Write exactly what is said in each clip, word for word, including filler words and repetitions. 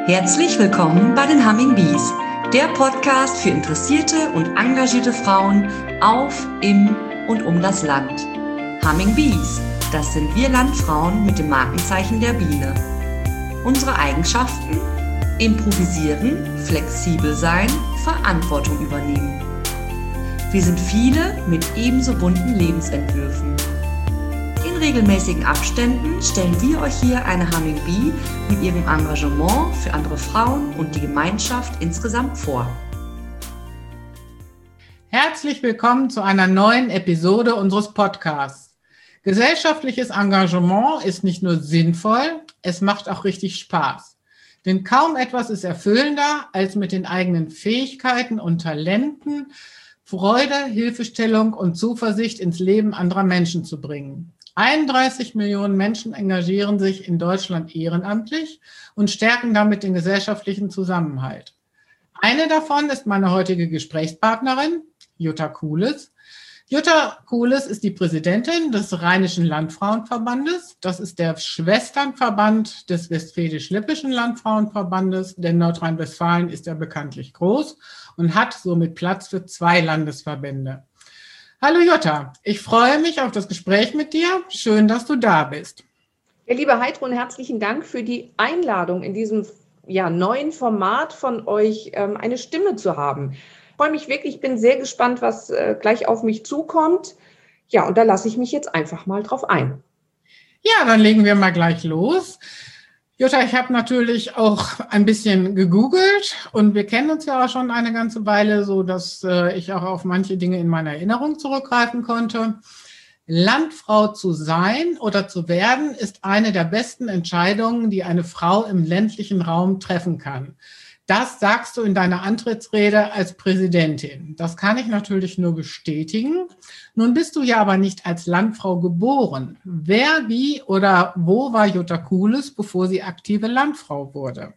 Herzlich willkommen bei den Humming Bees, der Podcast für interessierte und engagierte Frauen auf, im und um das Land. Humming Bees, das sind wir Landfrauen mit dem Markenzeichen der Biene. Unsere Eigenschaften? Improvisieren, flexibel sein, Verantwortung übernehmen. Wir sind viele mit ebenso bunten Lebensentwürfen. In regelmäßigen Abständen stellen wir euch hier eine Humming Bee mit ihrem Engagement für andere Frauen und die Gemeinschaft insgesamt vor. Herzlich willkommen zu einer neuen Episode unseres Podcasts. Gesellschaftliches Engagement ist nicht nur sinnvoll, es macht auch richtig Spaß. Denn kaum etwas ist erfüllender, als mit den eigenen Fähigkeiten und Talenten Freude, Hilfestellung und Zuversicht ins Leben anderer Menschen zu bringen. einunddreißig Millionen Menschen engagieren sich in Deutschland ehrenamtlich und stärken damit den gesellschaftlichen Zusammenhalt. Eine davon ist meine heutige Gesprächspartnerin, Jutta Kules. Jutta Kules ist die Präsidentin des Rheinischen Landfrauenverbandes. Das ist der Schwesternverband des Westfälisch-Lippischen Landfrauenverbandes, denn Nordrhein-Westfalen ist ja bekanntlich groß und hat somit Platz für zwei Landesverbände. Hallo Jutta, ich freue mich auf das Gespräch mit dir. Schön, dass du da bist. Ja, liebe Heidrun, herzlichen Dank für die Einladung, in diesem ja, neuen Format von euch ähm, eine Stimme zu haben. Ich freue mich wirklich, bin sehr gespannt, was äh, gleich auf mich zukommt. Ja, und da lasse ich mich jetzt einfach mal drauf ein. Ja, dann legen wir mal gleich los. Jutta, ich habe natürlich auch ein bisschen gegoogelt und wir kennen uns ja auch schon eine ganze Weile, so dass äh, ich auch auf manche Dinge in meiner Erinnerung zurückgreifen konnte. Landfrau zu sein oder zu werden ist eine der besten Entscheidungen, die eine Frau im ländlichen Raum treffen kann. Das sagst du in deiner Antrittsrede als Präsidentin. Das kann ich natürlich nur bestätigen. Nun bist du ja aber nicht als Landfrau geboren. Wer, wie oder wo war Jutta Kules, bevor sie aktive Landfrau wurde?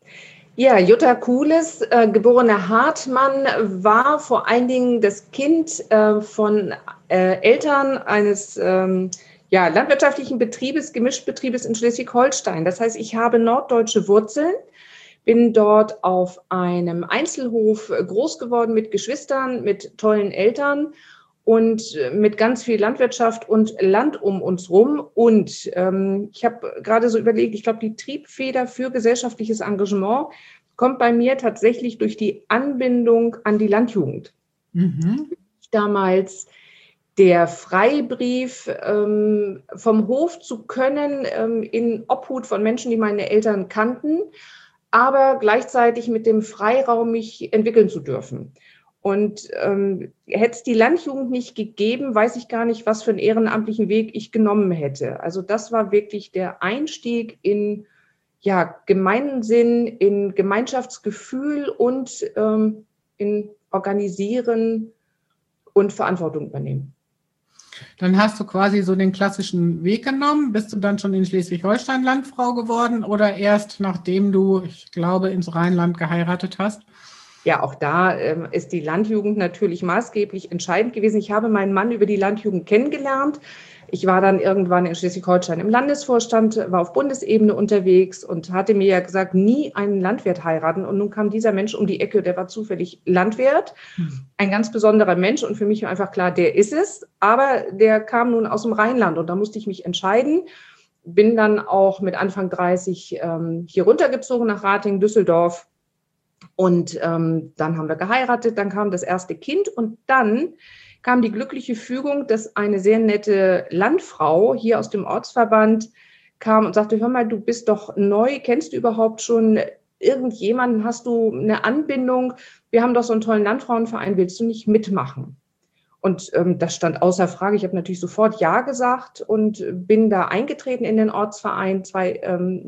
Ja, Jutta Kules, äh, geborene Hartmann, war vor allen Dingen das Kind äh, von äh, Eltern eines ähm, ja, landwirtschaftlichen Betriebes, Gemischtbetriebes in Schleswig-Holstein. Das heißt, ich habe norddeutsche Wurzeln. Bin dort auf einem Einzelhof groß geworden mit Geschwistern, mit tollen Eltern und mit ganz viel Landwirtschaft und Land um uns rum. Und ähm, ich habe gerade so überlegt, ich glaube, die Triebfeder für gesellschaftliches Engagement kommt bei mir tatsächlich durch die Anbindung an die Landjugend. Mhm. Damals der Freibrief ähm, vom Hof zu können ähm, in Obhut von Menschen, die meine Eltern kannten, aber gleichzeitig mit dem Freiraum mich entwickeln zu dürfen. Und ähm, hätte es die Landjugend nicht gegeben, weiß ich gar nicht, was für einen ehrenamtlichen Weg ich genommen hätte. Also das war wirklich der Einstieg in ja, Gemeinsinn, in Gemeinschaftsgefühl und ähm, in Organisieren und Verantwortung übernehmen. Dann hast du quasi so den klassischen Weg genommen. Bist du dann schon in Schleswig-Holstein Landfrau geworden oder erst nachdem du, ich glaube, ins Rheinland geheiratet hast? Ja, auch da ähm, ist die Landjugend natürlich maßgeblich entscheidend gewesen. Ich habe meinen Mann über die Landjugend kennengelernt. Ich war dann irgendwann in Schleswig-Holstein im Landesvorstand, war auf Bundesebene unterwegs und hatte mir ja gesagt, nie einen Landwirt heiraten. Und nun kam dieser Mensch um die Ecke, der war zufällig Landwirt, ein ganz besonderer Mensch. Und für mich war einfach klar, der ist es. Aber der kam nun aus dem Rheinland und da musste ich mich entscheiden. Bin dann auch mit Anfang dreißig ähm, hier runtergezogen nach Ratingen, Düsseldorf. Und ähm, dann haben wir geheiratet, dann kam das erste Kind und dann kam die glückliche Fügung, dass eine sehr nette Landfrau hier aus dem Ortsverband kam und sagte, hör mal, du bist doch neu, kennst du überhaupt schon irgendjemanden, hast du eine Anbindung? Wir haben doch so einen tollen Landfrauenverein, willst du nicht mitmachen? Und ähm, das stand außer Frage. Ich habe natürlich sofort Ja gesagt und bin da eingetreten in den Ortsverein zwei, ähm,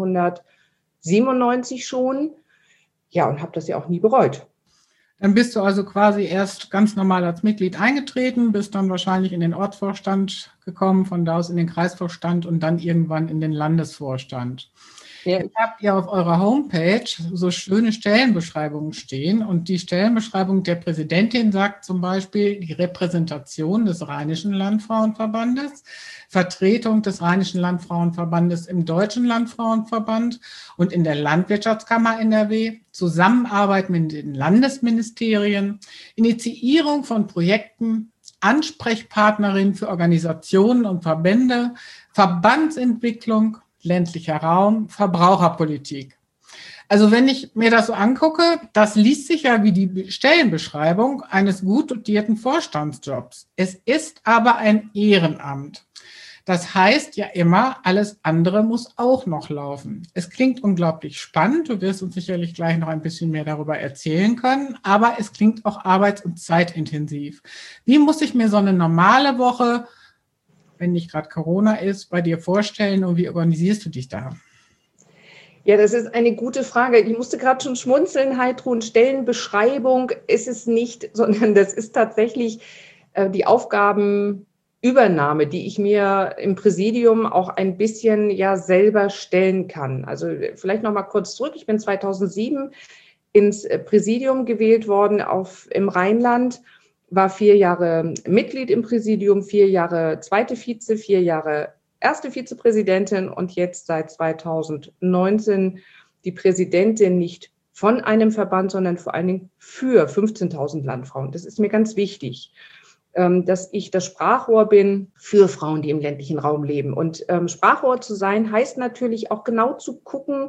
neunzehnhundertsiebenundneunzig schon. Ja, und habe das ja auch nie bereut. Dann bist du also quasi erst ganz normal als Mitglied eingetreten, bist dann wahrscheinlich in den Ortsvorstand gekommen, von da aus in den Kreisvorstand und dann irgendwann in den Landesvorstand. Ja. Jetzt habt ihr auf eurer Homepage so schöne Stellenbeschreibungen stehen und die Stellenbeschreibung der Präsidentin sagt zum Beispiel die Repräsentation des Rheinischen Landfrauenverbandes, Vertretung des Rheinischen Landfrauenverbandes im Deutschen Landfrauenverband und in der Landwirtschaftskammer N R W, Zusammenarbeit mit den Landesministerien, Initiierung von Projekten, Ansprechpartnerin für Organisationen und Verbände, Verbandsentwicklung, ländlicher Raum, Verbraucherpolitik. Also wenn ich mir das so angucke, das liest sich ja wie die Stellenbeschreibung eines gut dotierten Vorstandsjobs. Es ist aber ein Ehrenamt. Das heißt ja immer, alles andere muss auch noch laufen. Es klingt unglaublich spannend, du wirst uns sicherlich gleich noch ein bisschen mehr darüber erzählen können, aber es klingt auch arbeits- und zeitintensiv. Wie muss ich mir so eine normale Woche, wenn nicht gerade Corona ist, bei dir vorstellen und wie organisierst du dich da? Ja, das ist eine gute Frage. Ich musste gerade schon schmunzeln, Heidrun. Stellenbeschreibung ist es nicht, sondern das ist tatsächlich äh, die Aufgabenübernahme, die ich mir im Präsidium auch ein bisschen ja selber stellen kann. Also vielleicht noch mal kurz zurück. Ich bin zweitausendsieben ins Präsidium gewählt worden auf, im Rheinland, war vier Jahre Mitglied im Präsidium, vier Jahre zweite Vize, vier Jahre erste Vizepräsidentin und jetzt seit zweitausendneunzehn die Präsidentin nicht von einem Verband, sondern vor allen Dingen für fünfzehntausend Landfrauen. Das ist mir ganz wichtig, dass ich das Sprachrohr bin für Frauen, die im ländlichen Raum leben. Und Sprachrohr zu sein, heißt natürlich auch genau zu gucken,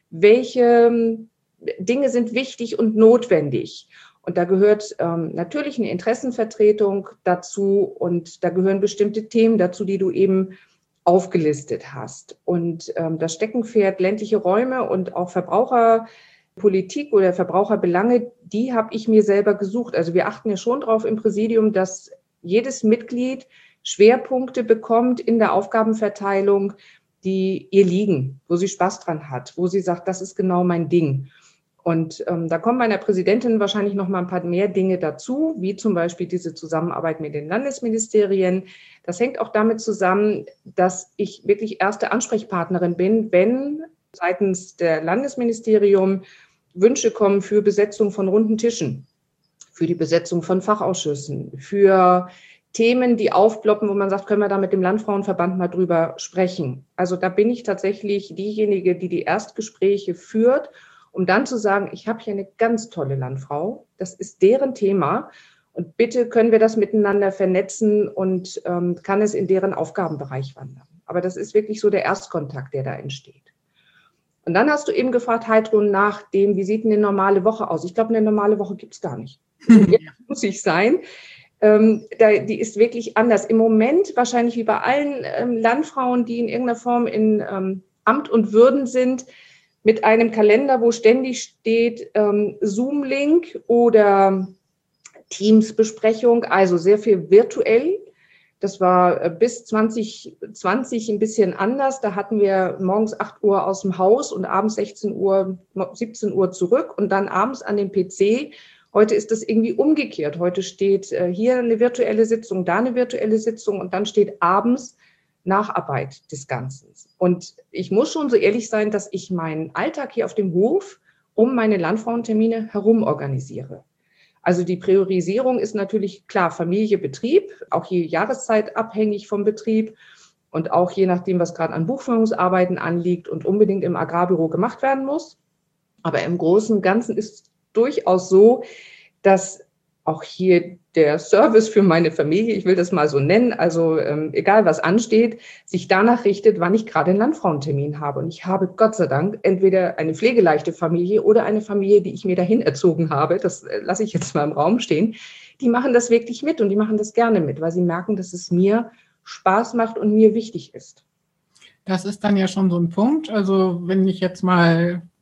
welche Dinge sind wichtig und notwendig. Und da gehört ähm, natürlich eine Interessenvertretung dazu und da gehören bestimmte Themen dazu, die du eben aufgelistet hast. Und ähm, das Steckenpferd ländliche Räume und auch Verbraucherpolitik oder Verbraucherbelange, die habe ich mir selber gesucht. Also wir achten ja schon darauf im Präsidium, dass jedes Mitglied Schwerpunkte bekommt in der Aufgabenverteilung, die ihr liegen, wo sie Spaß dran hat, wo sie sagt, das ist genau mein Ding. Und ähm, da kommen bei der Präsidentin wahrscheinlich noch mal ein paar mehr Dinge dazu, wie zum Beispiel diese Zusammenarbeit mit den Landesministerien. Das hängt auch damit zusammen, dass ich wirklich erste Ansprechpartnerin bin, wenn seitens der Landesministerium Wünsche kommen für Besetzung von runden Tischen, für die Besetzung von Fachausschüssen, für Themen, die aufploppen, wo man sagt, können wir da mit dem Landfrauenverband mal drüber sprechen. Also da bin ich tatsächlich diejenige, die die Erstgespräche führt, um dann zu sagen, ich habe hier eine ganz tolle Landfrau, das ist deren Thema und bitte können wir das miteinander vernetzen und ähm, kann es in deren Aufgabenbereich wandern. Aber das ist wirklich so der Erstkontakt, der da entsteht. Und dann hast du eben gefragt, Heidrun, nach dem, wie sieht eine normale Woche aus? Ich glaube, eine normale Woche gibt es gar nicht. Ja, muss ich sein. Ähm, da, die ist wirklich anders. Im Moment wahrscheinlich wie bei allen ähm, Landfrauen, die in irgendeiner Form in ähm, Amt und Würden sind, mit einem Kalender, wo ständig steht ähm, Zoom-Link oder Teams-Besprechung, also sehr viel virtuell. Das war äh, bis zwanzig zwanzig ein bisschen anders. Da hatten wir morgens acht Uhr aus dem Haus und abends sechzehn Uhr, siebzehn Uhr zurück und dann abends an den P C. Heute ist das irgendwie umgekehrt. Heute steht äh, hier eine virtuelle Sitzung, da eine virtuelle Sitzung und dann steht abends Nacharbeit des Ganzen. Und ich muss schon so ehrlich sein, dass ich meinen Alltag hier auf dem Hof um meine Landfrauentermine herum organisiere. Also die Priorisierung ist natürlich klar Familie, Betrieb, auch je Jahreszeit abhängig vom Betrieb und auch je nachdem, was gerade an Buchführungsarbeiten anliegt und unbedingt im Agrarbüro gemacht werden muss. Aber im Großen und Ganzen ist durchaus so, dass auch hier der Service für meine Familie, ich will das mal so nennen, also ähm, egal was ansteht, sich danach richtet, wann ich gerade einen Landfrauentermin habe. Und ich habe Gott sei Dank entweder eine pflegeleichte Familie oder eine Familie, die ich mir dahin erzogen habe, das äh, lasse ich jetzt mal im Raum stehen, die machen das wirklich mit und die machen das gerne mit, weil sie merken, dass es mir Spaß macht und mir wichtig ist. Das ist dann ja schon so ein Punkt, also wenn ich jetzt mal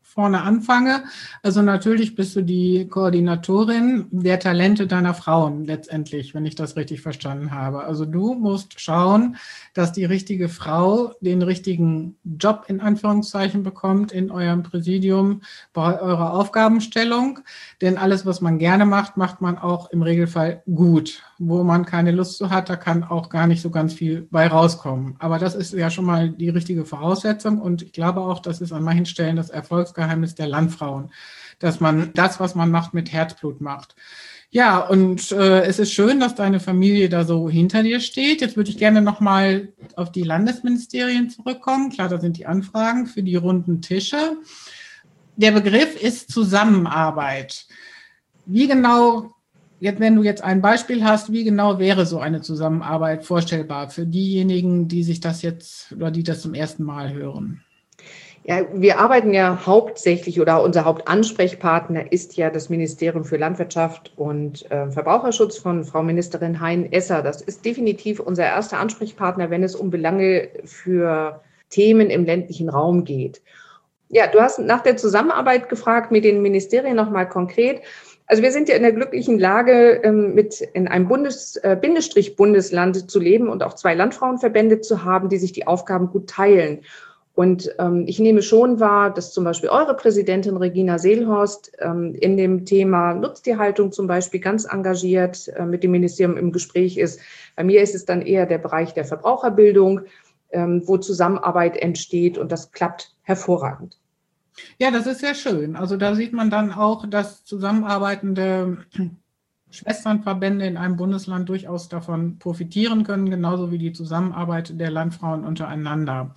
vorne anfange. Also natürlich bist du die Koordinatorin der Talente deiner Frauen letztendlich, wenn ich das richtig verstanden habe. Also du musst schauen, dass die richtige Frau den richtigen Job in Anführungszeichen bekommt in eurem Präsidium bei eurer Aufgabenstellung. Denn alles, was man gerne macht, macht man auch im Regelfall gut. Wo man keine Lust zu hat, da kann auch gar nicht so ganz viel bei rauskommen. Aber das ist ja schon mal die richtige Voraussetzung und ich glaube auch, das ist an manchen Stellen das Erfolgsgeheimnis der Landfrauen, dass man das, was man macht, mit Herzblut macht. Ja, und äh, es ist schön, dass deine Familie da so hinter dir steht. Jetzt würde ich gerne nochmal auf die Landesministerien zurückkommen. Klar, da sind die Anfragen für die runden Tische. Der Begriff ist Zusammenarbeit. Wie genau, jetzt, wenn du jetzt ein Beispiel hast, wie genau wäre so eine Zusammenarbeit vorstellbar für diejenigen, die sich das jetzt oder die das zum ersten Mal hören? Ja, wir arbeiten ja hauptsächlich oder unser Hauptansprechpartner ist ja das Ministerium für Landwirtschaft und äh, Verbraucherschutz von Frau Ministerin Hein-Esser. Das ist definitiv unser erster Ansprechpartner, wenn es um Belange für Themen im ländlichen Raum geht. Ja, du hast nach der Zusammenarbeit gefragt mit den Ministerien nochmal konkret. Also wir sind ja in der glücklichen Lage, ähm, mit in einem Bundes, äh, Bindestrich Bundesland zu leben und auch zwei Landfrauenverbände zu haben, die sich die Aufgaben gut teilen. Und ähm, ich nehme schon wahr, dass zum Beispiel eure Präsidentin Regina Seelhorst ähm, in dem Thema Nutztierhaltung zum Beispiel ganz engagiert äh, mit dem Ministerium im Gespräch ist. Bei mir ist es dann eher der Bereich der Verbraucherbildung, ähm, wo Zusammenarbeit entsteht und das klappt hervorragend. Ja, das ist sehr schön. Also da sieht man dann auch, dass zusammenarbeitende Schwesternverbände in einem Bundesland durchaus davon profitieren können, genauso wie die Zusammenarbeit der Landfrauen untereinander.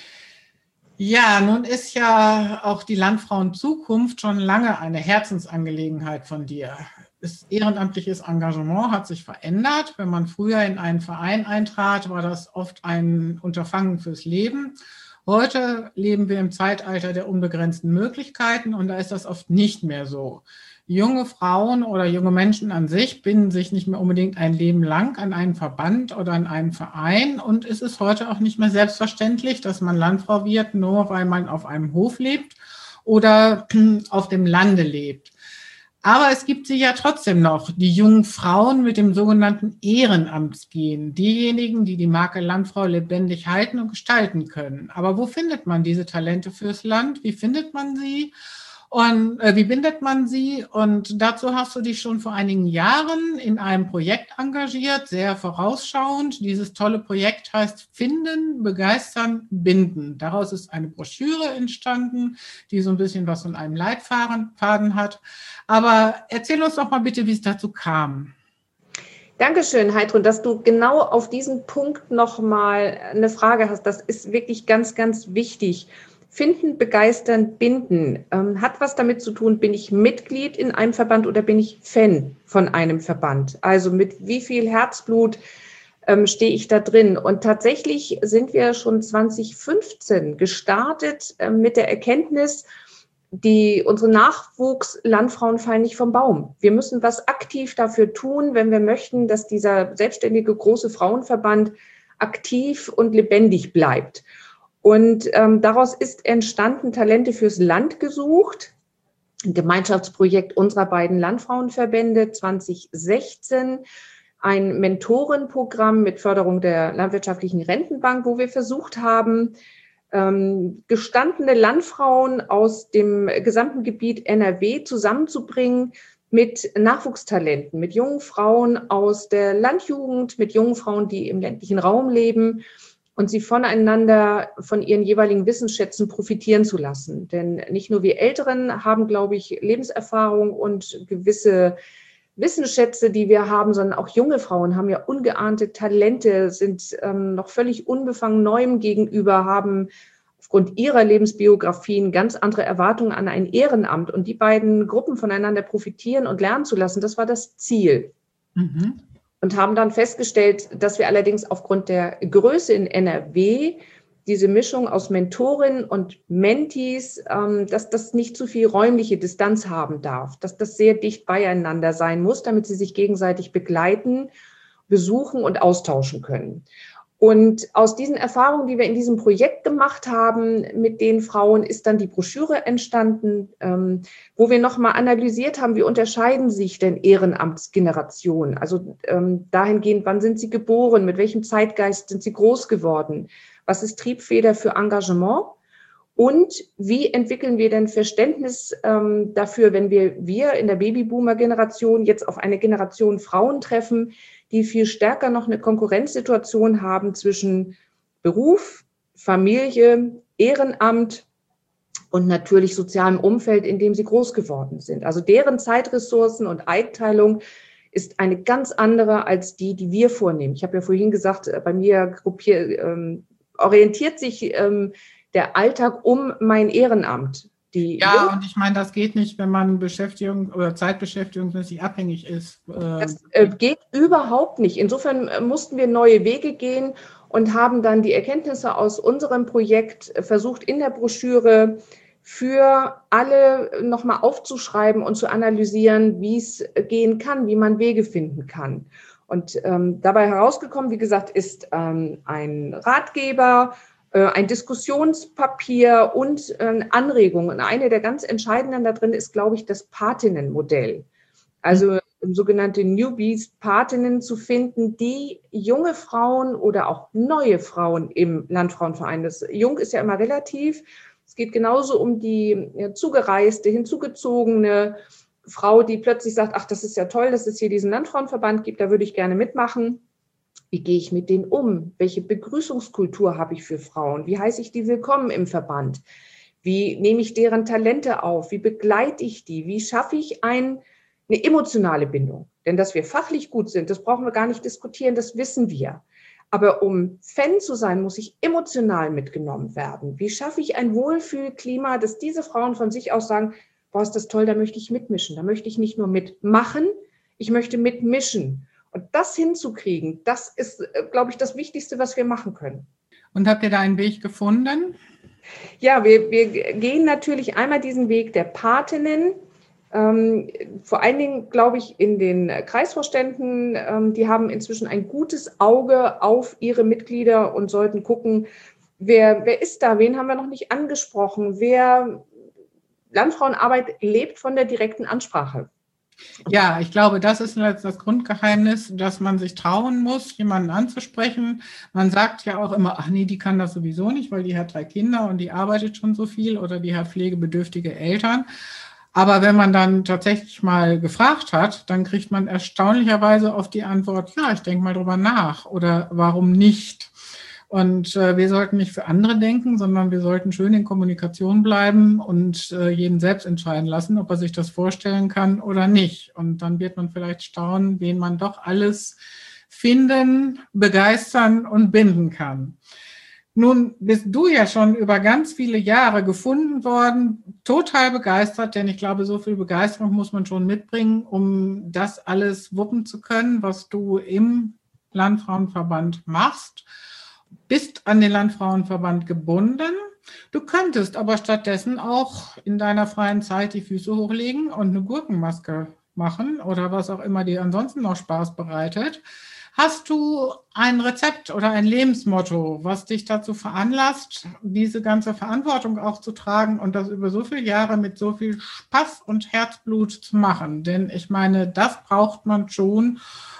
Ja, nun ist ja auch die Landfrauen-Zukunft schon lange eine Herzensangelegenheit von dir. Das ehrenamtliches Engagement hat sich verändert. Wenn man früher in einen Verein eintrat, war das oft ein Unterfangen fürs Leben. Heute leben wir im Zeitalter der unbegrenzten Möglichkeiten und da ist das oft nicht mehr so. Junge Frauen oder junge Menschen an sich binden sich nicht mehr unbedingt ein Leben lang an einen Verband oder an einen Verein und es ist heute auch nicht mehr selbstverständlich, dass man Landfrau wird, nur weil man auf einem Hof lebt oder auf dem Lande lebt. Aber es gibt sie ja trotzdem noch, die jungen Frauen mit dem sogenannten Ehrenamtsgehen, diejenigen, die die Marke Landfrau lebendig halten und gestalten können. Aber wo findet man diese Talente fürs Land? Wie findet man sie? Und äh, wie bindet man sie? Und dazu hast du dich schon vor einigen Jahren in einem Projekt engagiert, sehr vorausschauend. Dieses tolle Projekt heißt Finden, Begeistern, Binden. Daraus ist eine Broschüre entstanden, die so ein bisschen was von einem Leitfaden hat. Aber erzähl uns doch mal bitte, wie es dazu kam. Dankeschön, Heidrun, dass du genau auf diesen Punkt nochmal eine Frage hast. Das ist wirklich ganz, ganz wichtig. Finden, begeistern, binden. Ähm, hat was damit zu tun, bin ich Mitglied in einem Verband oder bin ich Fan von einem Verband? Also mit wie viel Herzblut ähm, stehe ich da drin? Und tatsächlich sind wir schon zwanzig fünfzehn gestartet äh, mit der Erkenntnis, die, unsere Nachwuchslandfrauen fallen nicht vom Baum. Wir müssen was aktiv dafür tun, wenn wir möchten, dass dieser selbstständige große Frauenverband aktiv und lebendig bleibt. Und ähm, daraus ist entstanden Talente fürs Land gesucht, ein Gemeinschaftsprojekt unserer beiden Landfrauenverbände zwanzig sechzehn, ein Mentorenprogramm mit Förderung der Landwirtschaftlichen Rentenbank, wo wir versucht haben, ähm, gestandene Landfrauen aus dem gesamten Gebiet N R W zusammenzubringen mit Nachwuchstalenten, mit jungen Frauen aus der Landjugend, mit jungen Frauen, die im ländlichen Raum leben, und sie voneinander, von ihren jeweiligen Wissensschätzen profitieren zu lassen. Denn nicht nur wir Älteren haben, glaube ich, Lebenserfahrung und gewisse Wissensschätze, die wir haben, sondern auch junge Frauen haben ja ungeahnte Talente, sind ähm, noch völlig unbefangen Neuem gegenüber, haben aufgrund ihrer Lebensbiografien ganz andere Erwartungen an ein Ehrenamt. Und die beiden Gruppen voneinander profitieren und lernen zu lassen, das war das Ziel. Mhm. Und haben dann festgestellt, dass wir allerdings aufgrund der Größe in N R W diese Mischung aus Mentorinnen und Mentees, ähm, dass das nicht zu viel räumliche Distanz haben darf, dass das sehr dicht beieinander sein muss, damit sie sich gegenseitig begleiten, besuchen und austauschen können. Und aus diesen Erfahrungen, die wir in diesem Projekt gemacht haben mit den Frauen, ist dann die Broschüre entstanden, ähm, wo wir nochmal analysiert haben, wie unterscheiden sich denn Ehrenamtsgenerationen? Also ähm, dahingehend, wann sind sie geboren, mit welchem Zeitgeist sind sie groß geworden? Was ist Triebfeder für Engagement? Und wie entwickeln wir denn Verständnis ähm, dafür, wenn wir, wir in der Babyboomer-Generation jetzt auf eine Generation Frauen treffen, die viel stärker noch eine Konkurrenzsituation haben zwischen Beruf, Familie, Ehrenamt und natürlich sozialem Umfeld, in dem sie groß geworden sind. Also deren Zeitressourcen und Einteilung ist eine ganz andere als die, die wir vornehmen. Ich habe ja vorhin gesagt, bei mir gruppier, ähm, orientiert sich ähm, der Alltag um mein Ehrenamt. Die ja, und ich meine, das geht nicht, wenn man Beschäftigung oder zeitbeschäftigungsmäßig abhängig ist. Das äh, geht überhaupt nicht. Insofern äh, mussten wir neue Wege gehen und haben dann die Erkenntnisse aus unserem Projekt äh, versucht, in der Broschüre für alle nochmal aufzuschreiben und zu analysieren, wie es gehen kann, wie man Wege finden kann. Und ähm, dabei herausgekommen, wie gesagt, ist ähm, ein Ratgeber, ein Diskussionspapier und Anregungen. Und eine der ganz entscheidenden da drin ist, glaube ich, das Patinnenmodell. Also sogenannte Newbies, Patinnen zu finden, die junge Frauen oder auch neue Frauen im Landfrauenverein, das Jung ist ja immer relativ, es geht genauso um die ja, zugereiste, hinzugezogene Frau, die plötzlich sagt, ach, das ist ja toll, dass es hier diesen Landfrauenverband gibt, da würde ich gerne mitmachen. Wie gehe ich mit denen um? Welche Begrüßungskultur habe ich für Frauen? Wie heiße ich die willkommen im Verband? Wie nehme ich deren Talente auf? Wie begleite ich die? Wie schaffe ich ein, eine emotionale Bindung? Denn dass wir fachlich gut sind, das brauchen wir gar nicht diskutieren, das wissen wir. Aber um Fan zu sein, muss ich emotional mitgenommen werden. Wie schaffe ich ein Wohlfühlklima, dass diese Frauen von sich aus sagen, boah, ist das toll, da möchte ich mitmischen. Da möchte ich nicht nur mitmachen, ich möchte mitmischen. Und das hinzukriegen, das ist, glaube ich, das Wichtigste, was wir machen können. Und habt ihr da einen Weg gefunden? Ja, wir, wir gehen natürlich einmal diesen Weg der Patinnen. Ähm, vor allen Dingen, glaube ich, in den Kreisvorständen, ähm, die haben inzwischen ein gutes Auge auf ihre Mitglieder und sollten gucken, wer, wer ist da, wen haben wir noch nicht angesprochen, wer Landfrauenarbeit lebt von der direkten Ansprache. Ja, ich glaube, das ist das Grundgeheimnis, dass man sich trauen muss, jemanden anzusprechen. Man sagt ja auch immer, ach nee, die kann das sowieso nicht, weil die hat drei Kinder und die arbeitet schon so viel oder die hat pflegebedürftige Eltern. Aber wenn man dann tatsächlich mal gefragt hat, dann kriegt man erstaunlicherweise oft die Antwort, ja, ich denke mal drüber nach oder warum nicht. Und äh, wir sollten nicht für andere denken, sondern wir sollten schön in Kommunikation bleiben und äh, jeden selbst entscheiden lassen, ob er sich das vorstellen kann oder nicht. Und dann wird man vielleicht staunen, wen man doch alles finden, begeistern und binden kann. Nun bist du ja schon über ganz viele Jahre gefunden worden, total begeistert, denn ich glaube, so viel Begeisterung muss man schon mitbringen, um das alles wuppen zu können, was du im Landfrauenverband machst. Bist an den Landfrauenverband gebunden. Du könntest aber stattdessen auch in deiner freien Zeit die Füße hochlegen und eine Gurkenmaske machen oder was auch immer dir ansonsten noch Spaß bereitet. Hast du ein Rezept oder ein Lebensmotto, was dich dazu veranlasst, diese ganze Verantwortung auch zu tragen und das über so viele Jahre mit so viel Spaß und Herzblut zu machen? Denn ich meine, das braucht man schon,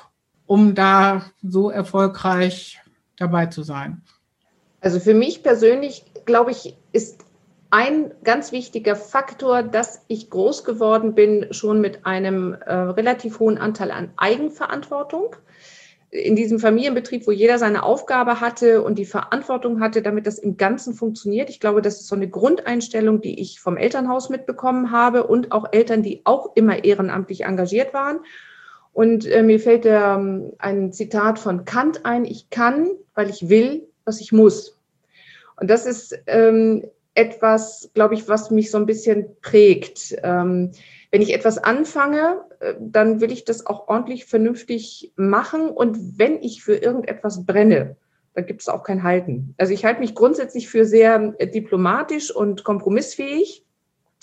um da so erfolgreich dabei zu sein. Also für mich persönlich, glaube ich, ist ein ganz wichtiger Faktor, dass ich groß geworden bin, schon mit einem äh, relativ hohen Anteil an Eigenverantwortung. In diesem Familienbetrieb, wo jeder seine Aufgabe hatte und die Verantwortung hatte, damit das im Ganzen funktioniert. Ich glaube, das ist so eine Grundeinstellung, die ich vom Elternhaus mitbekommen habe und auch Eltern, die auch immer ehrenamtlich engagiert waren. Und äh, mir fällt äh, ein Zitat von Kant ein, ich kann, weil ich will, was ich muss. Und das ist ähm, etwas, glaube ich, was mich so ein bisschen prägt. Ähm, wenn ich etwas anfange, dann will ich das auch ordentlich vernünftig machen. Und wenn ich für irgendetwas brenne, dann gibt es auch kein Halten. Also ich halte mich grundsätzlich für sehr diplomatisch und kompromissfähig.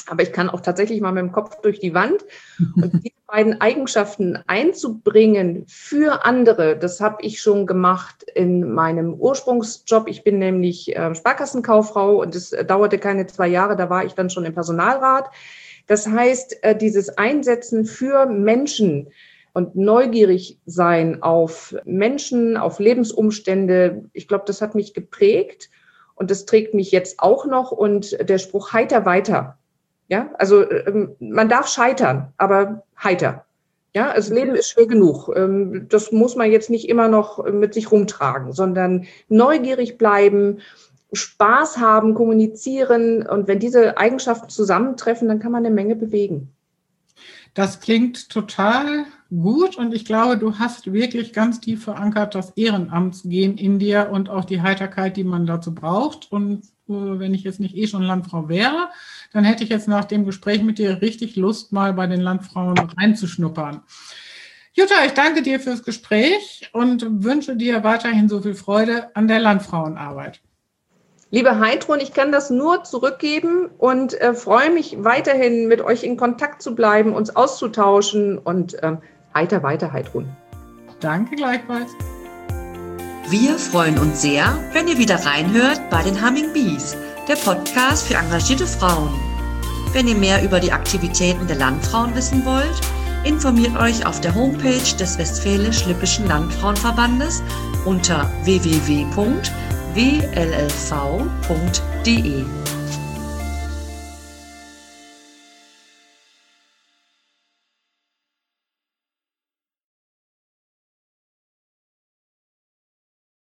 aber ich kann auch tatsächlich mal mit dem Kopf durch die Wand. Und diese beiden Eigenschaften einzubringen für andere, das habe ich schon gemacht in meinem Ursprungsjob. Ich bin nämlich äh, Sparkassenkauffrau und es dauerte keine zwei Jahre, da war ich dann schon im Personalrat. Das heißt, äh, dieses Einsetzen für Menschen und neugierig sein auf Menschen, auf Lebensumstände, ich glaube, das hat mich geprägt und das trägt mich jetzt auch noch. Und der Spruch heiter weiter. Ja, also man darf scheitern, aber heiter. Ja, das Leben ist schwer genug. Das muss man jetzt nicht immer noch mit sich rumtragen, sondern neugierig bleiben, Spaß haben, kommunizieren. Und wenn diese Eigenschaften zusammentreffen, dann kann man eine Menge bewegen. Das klingt total gut und ich glaube, du hast wirklich ganz tief verankert das Ehrenamtsgehen in dir und auch die Heiterkeit, die man dazu braucht. Und äh, wenn ich jetzt nicht eh schon Landfrau wäre, dann hätte ich jetzt nach dem Gespräch mit dir richtig Lust, mal bei den Landfrauen reinzuschnuppern. Jutta, ich danke dir fürs Gespräch und wünsche dir weiterhin so viel Freude an der Landfrauenarbeit. Liebe Heidrun, ich kann das nur zurückgeben und äh, freue mich weiterhin, mit euch in Kontakt zu bleiben, uns auszutauschen und ähm, heiter weiter, Heidrun. Danke gleichfalls. Wir freuen uns sehr, wenn ihr wieder reinhört bei den Humming Bees, der Podcast für engagierte Frauen. Wenn ihr mehr über die Aktivitäten der Landfrauen wissen wollt, informiert euch auf der Homepage des Westfälisch-Lippischen Landfrauenverbandes unter w w w punkt w l l v punkt d e.